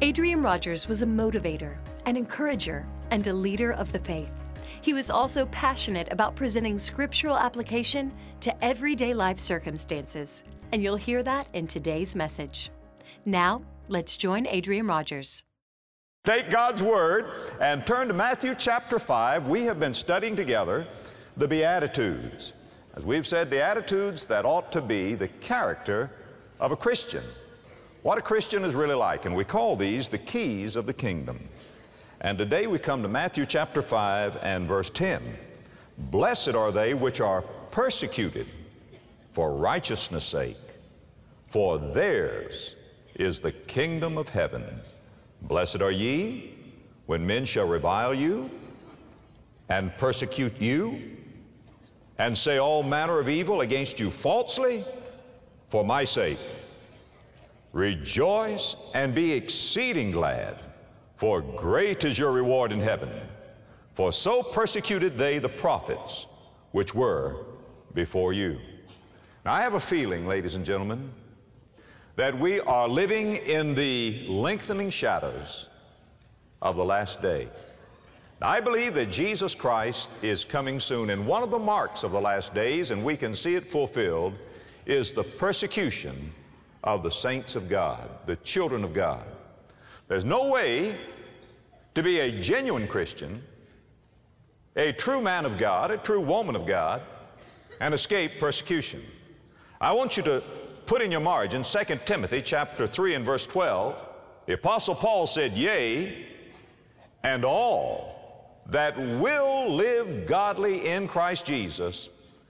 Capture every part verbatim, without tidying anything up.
Adrian Rogers was a motivator, an encourager, and a leader of the faith. He was also passionate about presenting scriptural application to everyday life circumstances, and you'll hear that in today's message. Now, let's join Adrian Rogers. Take God's Word and turn to Matthew chapter five. We have been studying together the Beatitudes. As we've said, the attitudes that ought to be the character of a Christian. What a Christian is really like, and we call these the keys of the kingdom. And today we come to Matthew chapter five and verse ten. Blessed are they which are persecuted for righteousness' sake, for theirs is the kingdom of heaven. Blessed are ye when men shall revile you and persecute you and say all manner of evil against you falsely for my sake. Rejoice and be exceeding glad, for great is your reward in heaven. For so persecuted they the prophets which were before you. Now I have a feeling, ladies and gentlemen, that we are living in the lengthening shadows of the last day. Now, I believe that Jesus Christ is coming soon, and one of the marks of the last days, and we can see it fulfilled, is the persecution of the saints of God, the children of God. There's no way to be a genuine Christian, a true man of God, a true woman of God, and escape persecution. I want you to put in your margin Second Timothy chapter three and verse twelve. The Apostle Paul said, yea, and all that will live godly in Christ Jesus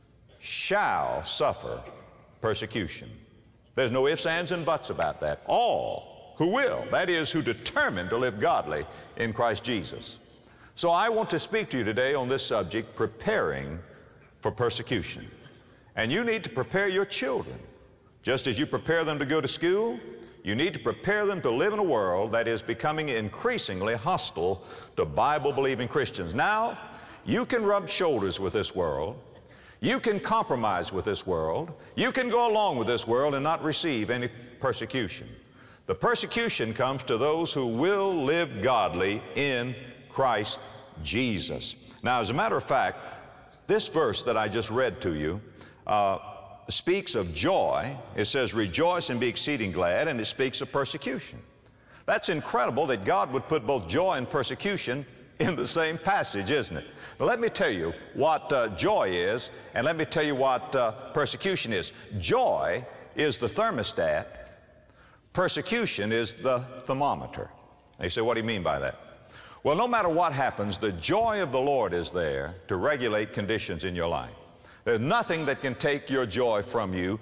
shall suffer persecution. There's no ifs, ands, and buts about that. All who will, that is, who determine to live godly in Christ Jesus. So I want to speak to you today on this subject, preparing for persecution. And you need to prepare your children. Just as you prepare them to go to school, you need to prepare them to live in a world that is becoming increasingly hostile to Bible-believing Christians. Now, you can rub shoulders with this world. You can compromise with this world. You can go along with this world and not receive any persecution. The persecution comes to those who will live godly in Christ Jesus. Now, as a matter of fact, this verse that I just read to you uh, speaks of joy. It says, rejoice and be exceeding glad, and it speaks of persecution. That's incredible that God would put both joy and persecution in the same passage, isn't it? Now, let me tell you what uh, joy is, and let me tell you what uh, persecution is. Joy is the thermostat. Persecution is the thermometer. Now you say, what do you mean by that? Well, no matter what happens, the joy of the Lord is there to regulate conditions in your life. There's nothing that can take your joy from you.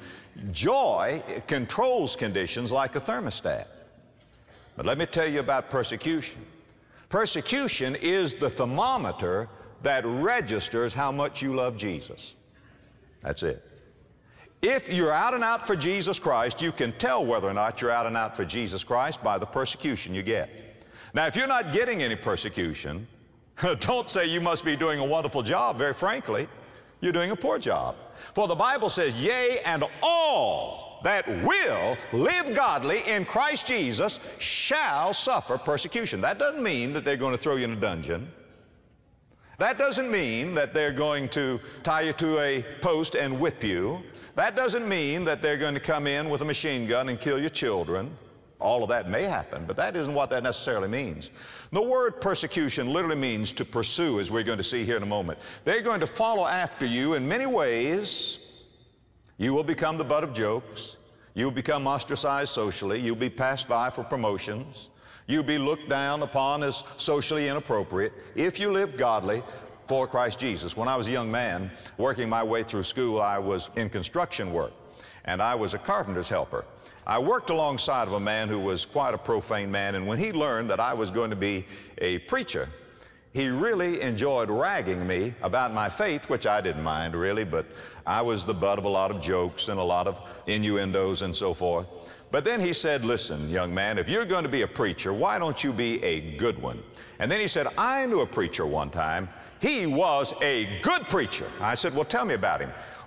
Joy controls conditions like a thermostat. But let me tell you about persecution. Persecution is the thermometer that registers how much you love Jesus. That's it. If you're out and out for Jesus Christ, you can tell whether or not you're out and out for Jesus Christ by the persecution you get. Now, if you're not getting any persecution, don't say you must be doing a wonderful job. Very frankly, you're doing a poor job. For the Bible says, yea, and all that will live godly in Christ Jesus shall suffer persecution. That doesn't mean that they're going to throw you in a dungeon. That doesn't mean that they're going to tie you to a post and whip you. That doesn't mean that they're going to come in with a machine gun and kill your children. All of that may happen, but that isn't what that necessarily means. The word persecution literally means to pursue, as we're going to see here in a moment. They're going to follow after you in many ways. You will become the butt of jokes. You'll become ostracized socially. You'll be passed by for promotions. You'll be looked down upon as socially inappropriate if you live godly for Christ Jesus. When I was a young man working my way through school, I was in construction work, and I was a carpenter's helper. I worked alongside of a man who was quite a profane man, and when he learned that I was going to be a preacher, he really enjoyed ragging me about my faith, which I didn't mind really, but I was the butt of a lot of jokes and a lot of innuendos and so forth. But then he said, listen, young man, if you're going to be a preacher, why don't you be a good one? And then he said, I knew a preacher one time. He was a good preacher. I said, well, tell me about him.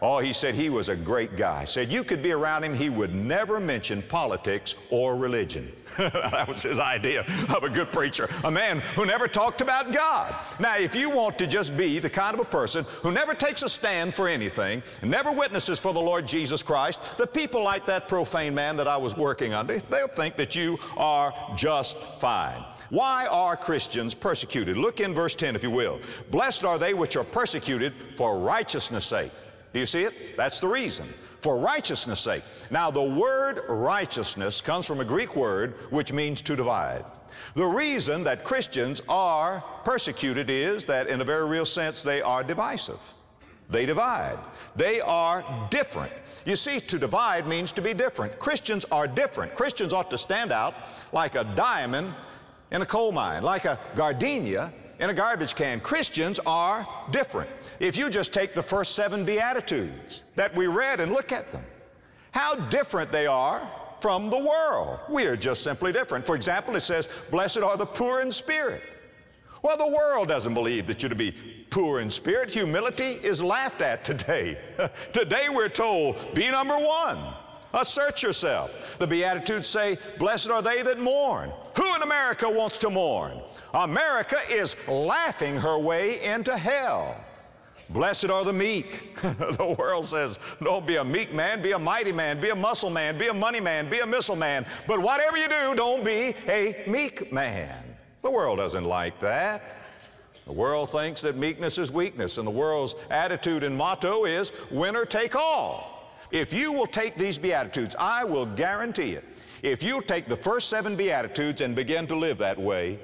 Oh, he said he was a great guy. Said you could be around him, he would never mention politics or religion. That was his idea of a good preacher, a man who never talked about God. Now, if you want to just be the kind of a person who never takes a stand for anything, never witnesses for the Lord Jesus Christ, the people like that profane man that I was working under, they'll think that you are just fine. Why are Christians persecuted? Look in verse ten, if you will. Blessed are they which are persecuted for righteousness' sake. Do you see it? That's the reason. For righteousness' sake. Now, the word righteousness comes from a Greek word which means to divide. The reason that Christians are persecuted is that, in a very real sense, they are divisive. They divide. They are different. You see, to divide means to be different. Christians are different. Christians ought to stand out like a diamond in a coal mine, like a gardenia in a garbage can. Christians are different. If you just take the first seven Beatitudes that we read and look at them, how different they are from the world. We are just simply different. For example, it says, blessed are the poor in spirit. Well, the world doesn't believe that you're to be poor in spirit. Humility is laughed at today. Today we're told, be number one. Assert yourself. The Beatitudes say, blessed are they that mourn. Who in America wants to mourn? America is laughing her way into hell. Blessed are the meek. The world says, don't be a meek man, be a mighty man, be a muscle man, be a money man, be a missile man. But whatever you do, don't be a meek man. The world doesn't like that. The world thinks that meekness is weakness, and the world's attitude and motto is winner take all. If you will take these Beatitudes, I will guarantee it. If you take the first seven Beatitudes and begin to live that way,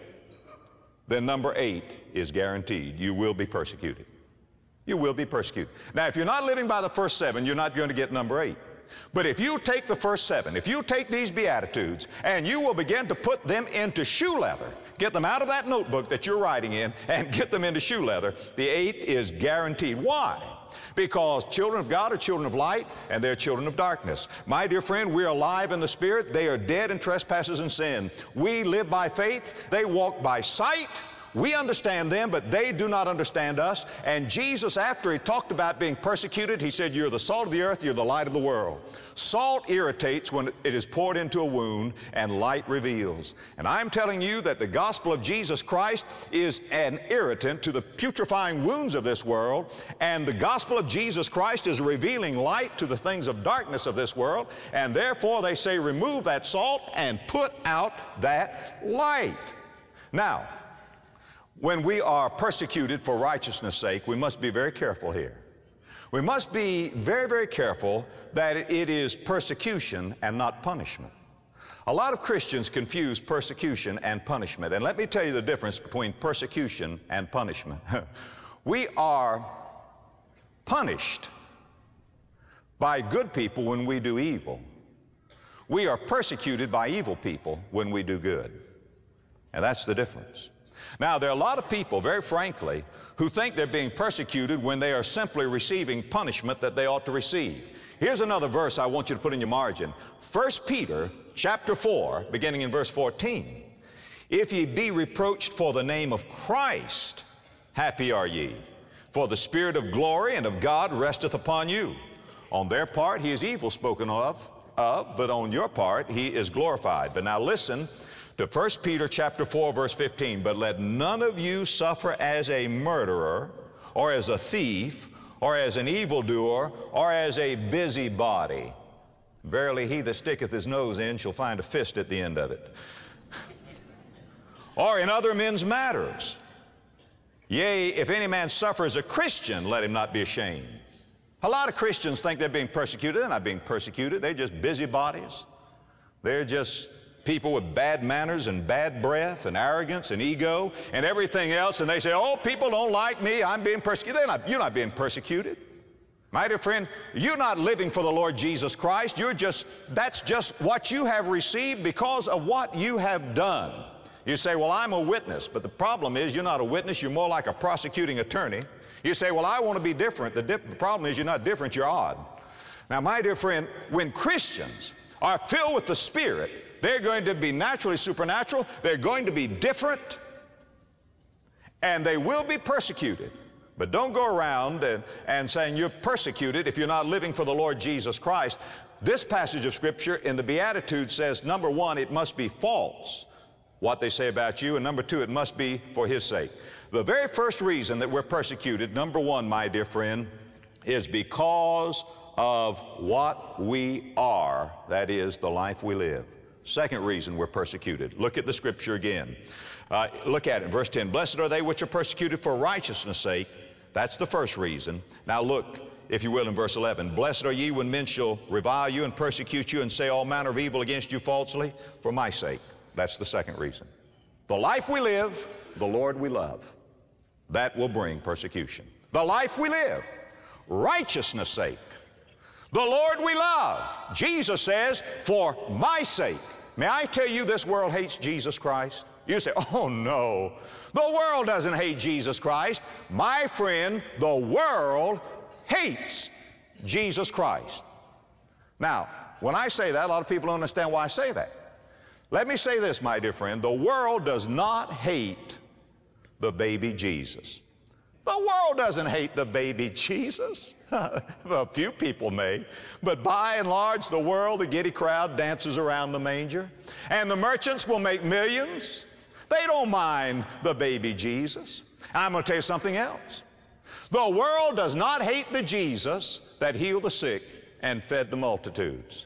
then number eight is guaranteed. You will be persecuted. You will be persecuted. Now, if you're not living by the first seven, you're not going to get number eight. But if you take the first seven, if you take these Beatitudes and you will begin to put them into shoe leather, get them out of that notebook that you're writing in and get them into shoe leather, the eighth is guaranteed. Why? Because children of God are children of light, and they're children of darkness. My dear friend, we're alive in the Spirit. They are dead in trespasses and sin. We live by faith. They walk by sight. We understand them, but they do not understand us. And Jesus, after he talked about being persecuted, he said, you're the salt of the earth, you're the light of the world. Salt irritates when it is poured into a wound, and light reveals. And I'm telling you that the gospel of Jesus Christ is an irritant to the putrefying wounds of this world, and the gospel of Jesus Christ is revealing light to the things of darkness of this world, and therefore they say, remove that salt and put out that light. Now, when we are persecuted for righteousness' sake, we must be very careful here. We must be very, very careful that it is persecution and not punishment. A lot of Christians confuse persecution and punishment, and let me tell you the difference between persecution and punishment. We are punished by good people when we do evil. We are persecuted by evil people when we do good. And that's the difference. Now, there are a lot of people, very frankly, who think they're being persecuted when they are simply receiving punishment that they ought to receive. Here's another verse I want you to put in your margin. First Peter chapter four, beginning in verse fourteen. If ye be reproached for the name of Christ, happy are ye, for the Spirit of glory and of God resteth upon you. On their part he is evil spoken of, of, but on your part he is glorified. But now listen to First Peter chapter four, verse fifteen. But let none of you suffer as a murderer, or as a thief, or as an evildoer, or as a busybody. Verily he that sticketh his nose in shall find a fist at the end of it. Or in other men's matters. Yea, if any man suffer as a Christian, let him not be ashamed. A lot of Christians think they're being persecuted. They're not being persecuted. They're just busybodies. They're just people with bad manners and bad breath and arrogance and ego and everything else, and they say, oh, people don't like me, I'm being persecuted. They're not, you're not being persecuted. My dear friend, you're not living for the Lord Jesus Christ. You're just, that's just what you have received because of what you have done. You say, well, I'm a witness, but the problem is you're not a witness, you're more like a prosecuting attorney. You say, well, I want to be different. The, dip, the problem is you're not different, you're odd. Now, my dear friend, when Christians are filled with the Spirit, they're going to be naturally supernatural, they're going to be different, and they will be persecuted. But don't go around and, and saying you're persecuted if you're not living for the Lord Jesus Christ. This passage of Scripture in the Beatitudes says, number one, it must be false, what they say about you, and number two, it must be for His sake. The very first reason that we're persecuted, number one, my dear friend, is because of what we are, that is, the life we live. Second reason we're persecuted. Look at the Scripture again. Uh, look at it, verse ten. Blessed are they which are persecuted for righteousness' sake. That's the first reason. Now look, if you will, in verse eleven. Blessed are ye when men shall revile you and persecute you and say all manner of evil against you falsely for my sake. That's the second reason. The life we live, the Lord we love. That will bring persecution. The life we live, righteousness' sake. The Lord we love. Jesus says, for my sake. May I tell you, this world hates Jesus Christ? You say, oh no, the world doesn't hate Jesus Christ. My friend, the world hates Jesus Christ. Now, when I say that, a lot of people don't understand why I say that. Let me say this, my dear friend. The world does not hate the baby Jesus. The world doesn't hate the baby Jesus. A few people may, but by and large, the world, the giddy crowd, dances around the manger. And the merchants will make millions. They don't mind the baby Jesus. I'm going to tell you something else. The world does not hate the Jesus that healed the sick and fed the multitudes.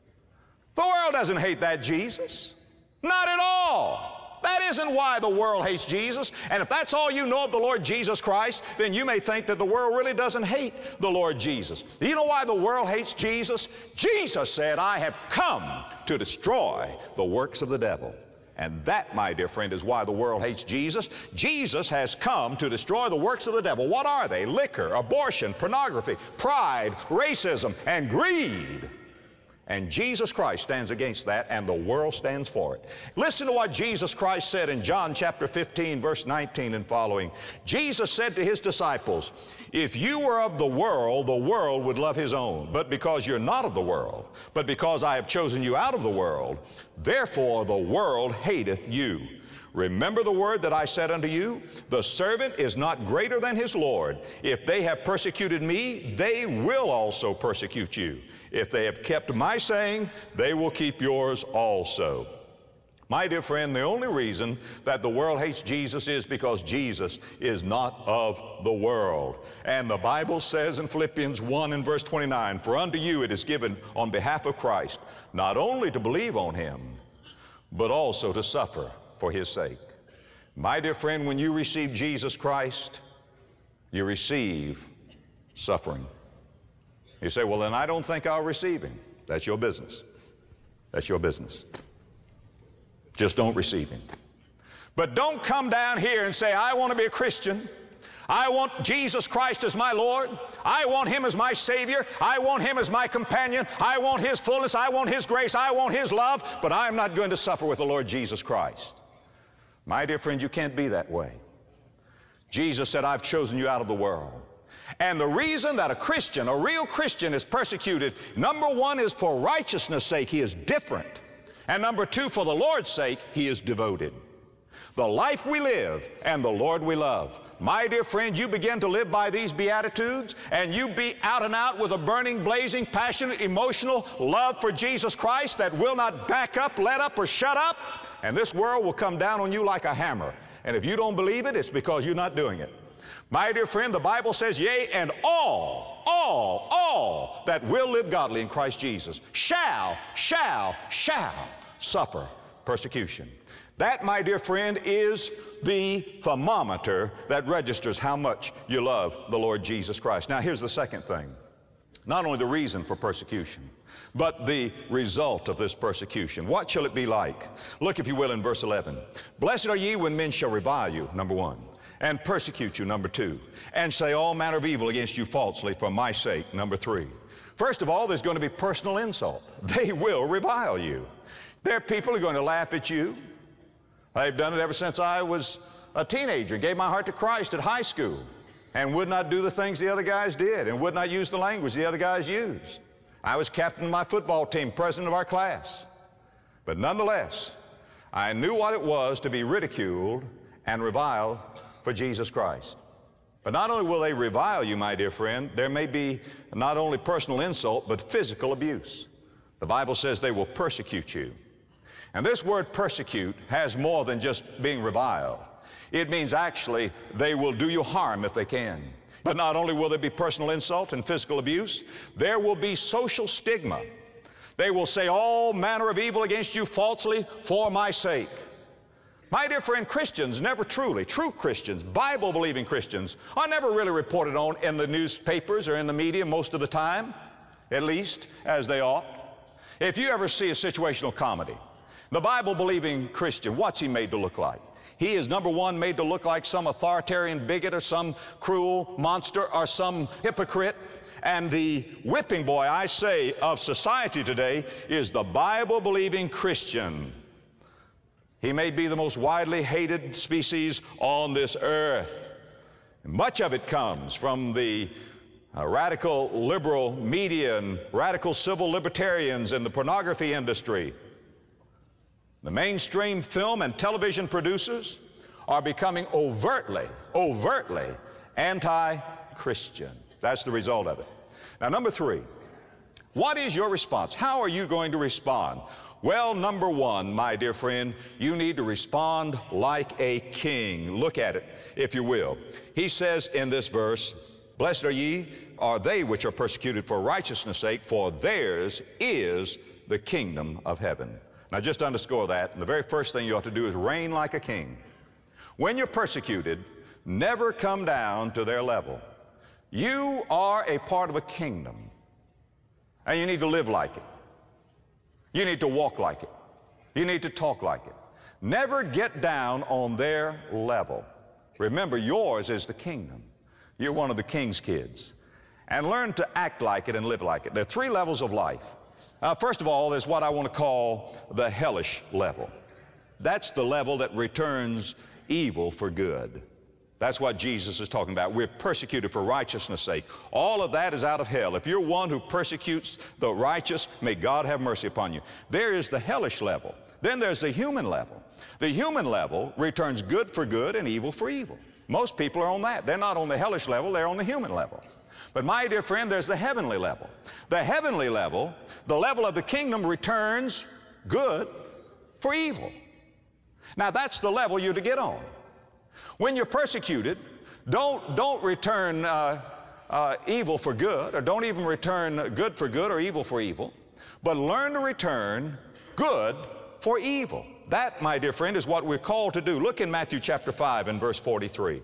The world doesn't hate that Jesus. Not at all. That isn't why the world hates Jesus. And if that's all you know of the Lord Jesus Christ, then you may think that the world really doesn't hate the Lord Jesus. Do you know why the world hates Jesus? Jesus said, I have come to destroy the works of the devil. And that, my dear friend, is why the world hates Jesus. Jesus has come to destroy the works of the devil. What are they? Liquor, abortion, pornography, pride, racism, and greed. And Jesus Christ stands against that, and the world stands for it. Listen to what Jesus Christ said in John chapter fifteen, verse nineteen and following. Jesus said to His disciples, if you were of the world, the world would love his own. But because you're not of the world, but because I have chosen you out of the world, therefore the world hateth you. Remember the word that I said unto you, the servant is not greater than his Lord. If they have persecuted me, they will also persecute you. If they have kept my saying, they will keep yours also. My dear friend, the only reason that the world hates Jesus is because Jesus is not of the world. And the Bible says in Philippians one and verse twenty-nine, for unto you it is given on behalf of Christ, not only to believe on Him, but also to suffer for His sake. My dear friend, when you receive Jesus Christ, you receive suffering. You say, well, then I don't think I'll receive Him. That's your business. That's your business. Just don't receive Him. But don't come down here and say, I want to be a Christian. I want Jesus Christ as my Lord. I want Him as my Savior. I want Him as my companion. I want His fullness. I want His grace. I want His love. But I'm not going to suffer with the Lord Jesus Christ. My dear friend, you can't be that way. Jesus said, I've chosen you out of the world. And the reason that a Christian, a real Christian, is persecuted, number one is for righteousness' sake. He is different. And number two, for the Lord's sake, he is devoted. The life we live and the Lord we love. My dear friend, you begin to live by these Beatitudes, and you be out and out with a burning, blazing, passionate, emotional love for Jesus Christ that will not back up, let up, or shut up, and this world will come down on you like a hammer. And if you don't believe it, it's because you're not doing it. My dear friend, the Bible says, yea, and all, all, all that will live godly in Christ Jesus shall, shall, shall suffer persecution. That, my dear friend, is the thermometer that registers how much you love the Lord Jesus Christ. Now, here's the second thing. Not only the reason for persecution, but the result of this persecution. What shall it be like? Look, if you will, in verse eleven. Blessed are ye when men shall revile you, number one, and persecute you, number two, and say all manner of evil against you falsely for my sake, number three. First of all, there's going to be personal insult. They will revile you. There are people who are going to laugh at you. I've done it ever since I was a teenager, gave my heart to Christ at high school, and would not do the things the other guys did, and would not use the language the other guys used. I was captain of my football team, president of our class. But nonetheless, I knew what it was to be ridiculed and reviled for Jesus Christ. But not only will they revile you, my dear friend, there may be not only personal insult, but physical abuse. The Bible says they will persecute you. And this word persecute has more than just being reviled. It means actually they will do you harm if they can. But not only will there be personal insult and physical abuse, there will be social stigma. They will say all manner of evil against you falsely for my sake. My dear friend, Christians never truly, true Christians, Bible-believing Christians, are never really reported on in the newspapers or in the media most of the time, at least as they ought. If you ever see a situational comedy, the Bible-believing Christian, what's he made to look like? He is, number one, made to look like some authoritarian bigot or some cruel monster or some hypocrite. And the whipping boy, I say, of society today is the Bible-believing Christian. He may be the most widely hated species on this earth. Much of it comes from the uh, radical liberal media and radical civil libertarians in the pornography industry. The mainstream film and television producers are becoming overtly, overtly anti-Christian. That's the result of it. Now, number three, what is your response? How are you going to respond? Well, number one, my dear friend, you need to respond like a king. Look at it, if you will. He says in this verse, blessed are ye, are they which are persecuted for righteousness' sake, for theirs is the kingdom of heaven. Now, just underscore that, and the very first thing you ought to do is reign like a king. When you're persecuted, never come down to their level. You are a part of a kingdom, and you need to live like it. You need to walk like it. You need to talk like it. Never get down on their level. Remember, yours is the kingdom. You're one of the king's kids. And learn to act like it and live like it. There are three levels of life. Uh, first of all, there's what I want to call the hellish level. That's the level that returns evil for good. That's what Jesus is talking about. We're persecuted for righteousness' sake. All of that is out of hell. If you're one who persecutes the righteous, may God have mercy upon you. There is the hellish level. Then there's the human level. The human level returns good for good and evil for evil. Most people are on that. They're not on the hellish level, they're on the human level. But my dear friend, there's the heavenly level. The heavenly level, the level of the kingdom, returns good for evil. Now that's the level you're to get on. When you're persecuted, don't, don't return uh, uh, evil for good, or don't even return good for good or evil for evil, but learn to return good for evil. That, my dear friend, is what we're called to do. Look in Matthew chapter five and verse forty-three.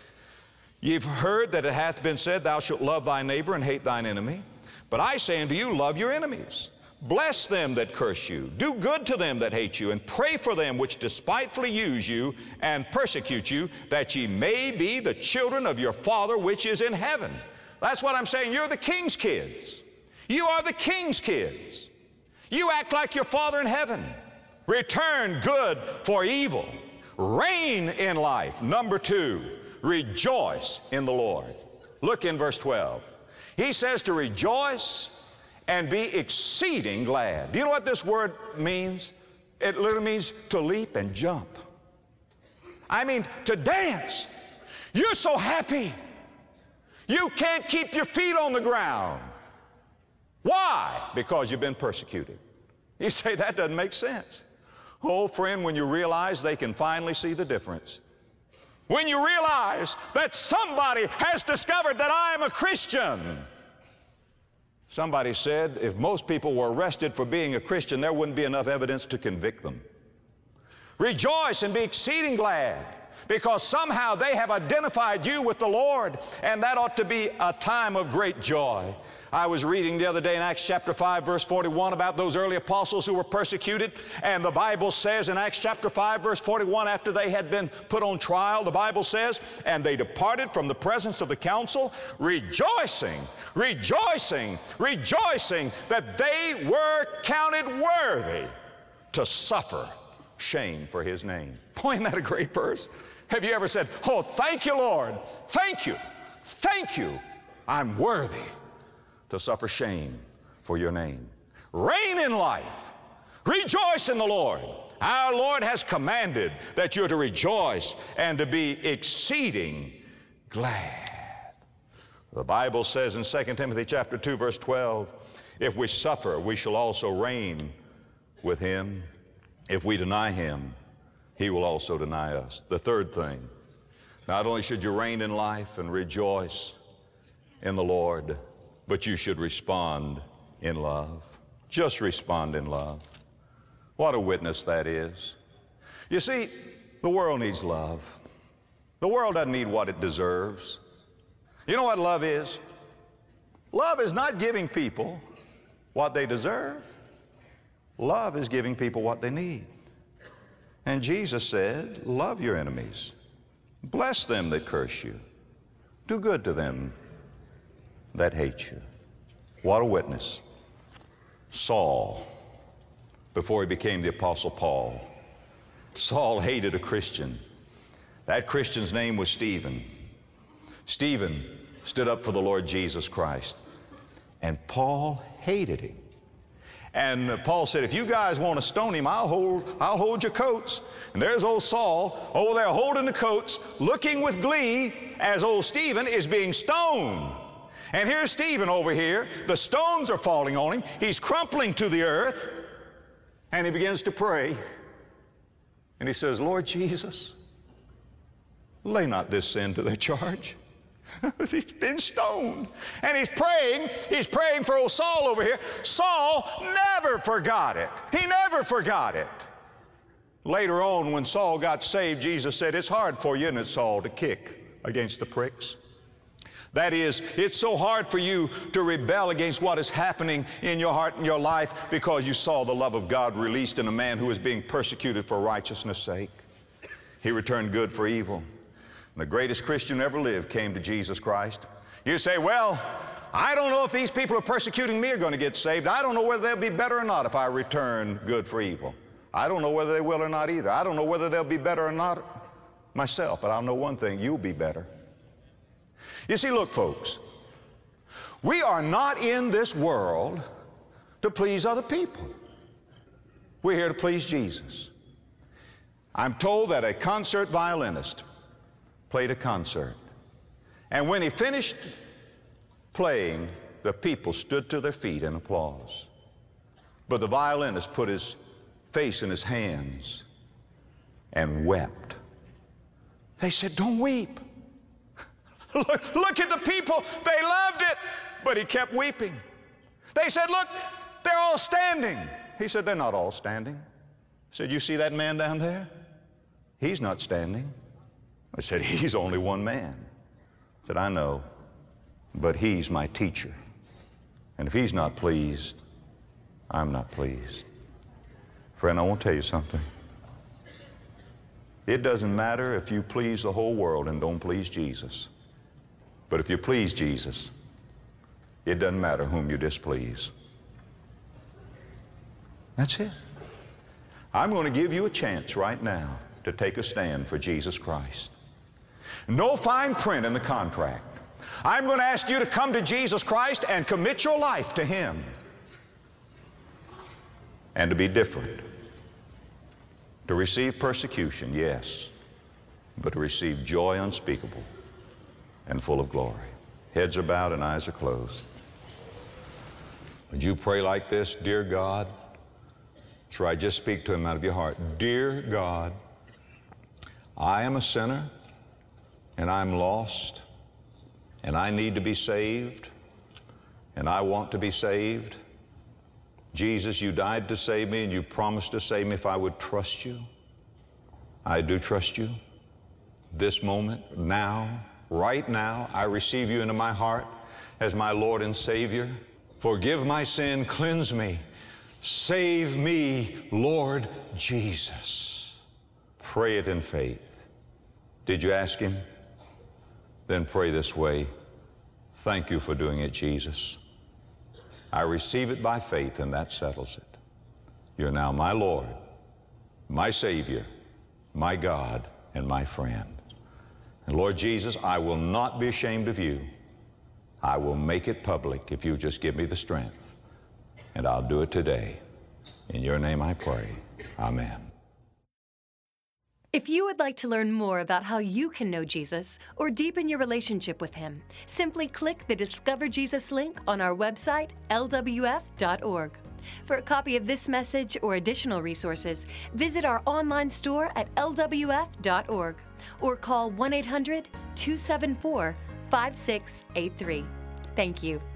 You've heard that it hath been said, thou shalt love thy neighbor and hate thine enemy. But I say unto you, love your enemies. Bless them that curse you. Do good to them that hate you, and pray for them which despitefully use you and persecute you, that ye may be the children of your Father which is in heaven. That's what I'm saying. You're the king's kids. You are the king's kids. You act like your Father in heaven. Return good for evil. Reign in life. Number two, rejoice in the Lord. Look in verse twelve. He says to rejoice and be exceeding glad. Do you know what this word means? It literally means to leap and jump. I mean, to dance. You're so happy. You can't keep your feet on the ground. Why? Because you've been persecuted. You say, that doesn't make sense. Oh, friend, when you realize they can finally see the difference. When you realize that somebody has discovered that I am a Christian. Somebody said if most people were arrested for being a Christian, there wouldn't be enough evidence to convict them. Rejoice and be exceeding glad, because somehow they have identified you with the Lord, and that ought to be a time of great joy. I was reading the other day in Acts chapter five, verse forty-one, about those early apostles who were persecuted, and the Bible says in Acts chapter five, verse forty-one, after they had been put on trial, the Bible says, and they departed from the presence of the council, rejoicing, rejoicing, rejoicing that they were counted worthy to suffer shame for his name. Boy, isn't that a great verse? Have you ever said, oh, thank you, Lord, thank you, thank you, I'm worthy to suffer shame for your name. Reign in life. Rejoice in the Lord. Our Lord has commanded that you're to rejoice and to be exceeding glad. The Bible says in Second Timothy chapter two, verse twelve, if we suffer, we shall also reign with him. If we deny him, he will also deny us. The third thing, not only should you reign in life and rejoice in the Lord, but you should respond in love. Just respond in love. What a witness that is. You see, the world needs love. The world doesn't need what it deserves. You know what love is? Love is not giving people what they deserve. Love is giving people what they need. And Jesus said, love your enemies. Bless them that curse you. Do good to them that hate you. What a witness. Saul, before he became the Apostle Paul, Saul hated a Christian. That Christian's name was Stephen. Stephen stood up for the Lord Jesus Christ, and Paul hated him. And Paul said, if you guys want to stone him, I'll hold, I'll hold your coats. And there's old Saul over there holding the coats, looking with glee as old Stephen is being stoned. And here's Stephen over here. The stones are falling on him. He's crumpling to the earth. And he begins to pray. And he says, Lord Jesus, lay not this sin to their charge. He's been stoned. And he's praying, he's praying for old Saul over here. Saul never forgot it. He never forgot it. Later on, when Saul got saved, Jesus said, it's hard for you, isn't it, Saul, to kick against the pricks? That is, it's so hard for you to rebel against what is happening in your heart and your life because you saw the love of God released in a man who was being persecuted for righteousness' sake. He returned good for evil. And the greatest Christian who ever lived came to Jesus Christ. You say, well, I don't know if these people who are persecuting me are going to get saved. I don't know whether they'll be better or not if I return good for evil. I don't know whether they will or not either. I don't know whether they'll be better or not myself, but I'll know one thing, you'll be better. You see, look, folks, we are not in this world to please other people. We're here to please Jesus. I'm told that a concert violinist played a concert, and when he finished playing, the people stood to their feet in applause. But the violinist put his face in his hands and wept. They said, don't weep. Look, look at the people. They loved it. But he kept weeping. They said, look, they're all standing. He said, they're not all standing. He said, you see that man down there? He's not standing. I said, he's only one man. I said, I know, but he's my teacher. And if he's not pleased, I'm not pleased. Friend, I want to tell you something. It doesn't matter if you please the whole world and don't please Jesus. But if you please Jesus, it doesn't matter whom you displease. That's it. I'm going to give you a chance right now to take a stand for Jesus Christ. No fine print in the contract. I'm going to ask you to come to Jesus Christ and commit your life to Him. And to be different. To receive persecution, yes, but to receive joy unspeakable and full of glory. Heads are bowed and eyes are closed. Would you pray like this? Dear God, that's right, just speak to Him out of your heart. Dear God, I am a sinner and I'm lost and I need to be saved and I want to be saved. Jesus, you died to save me and you promised to save me if I would trust you. I do trust you. This moment, now, right now, I receive you into my heart as my Lord and Savior. Forgive my sin, cleanse me. Save me, Lord Jesus. Pray it in faith. Did you ask Him? Then pray this way. Thank you for doing it, Jesus. I receive it by faith, and that settles it. You're now my Lord, my Savior, my God, and my friend. And Lord Jesus, I will not be ashamed of you. I will make it public if you just give me the strength. And I'll do it today. In your name I pray. Amen. If you would like to learn more about how you can know Jesus or deepen your relationship with Him, simply click the Discover Jesus link on our website, L W F dot org. For a copy of this message or additional resources, visit our online store at L W F dot org or call one eight hundred, two seven four, five six eight three. Thank you.